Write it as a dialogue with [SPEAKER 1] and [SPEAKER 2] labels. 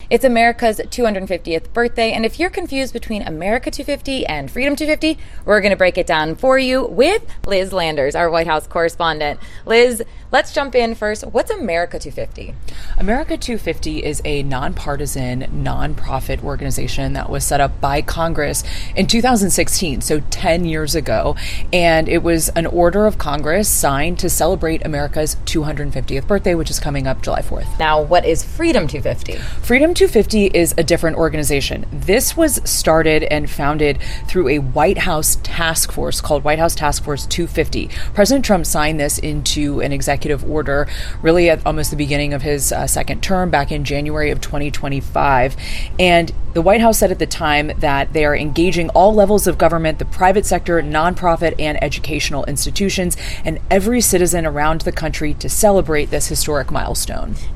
[SPEAKER 1] It's America's 250th birthday, and if you're confused between America 250 and Freedom 250, we're going to break it down for you with Liz Landers, our White House correspondent. Liz, let's jump in first. What's America 250?
[SPEAKER 2] America 250 is a nonpartisan, nonprofit organization that was set up by Congress in 2016, so 10 years ago, and it was an order of Congress signed to celebrate America's 250th birthday, which is coming up July 4th.
[SPEAKER 1] Now, what is Freedom 250?
[SPEAKER 2] Freedom 250 is a different organization. This was started and founded through a White House task force called White House Task Force 250. President Trump signed this into an executive order really at almost the beginning of his second term back in January of 2025. And the White House said at the time that they are engaging all levels of government, the private sector, nonprofit, and educational institutions, and every citizen around the country to celebrate this historic milestone.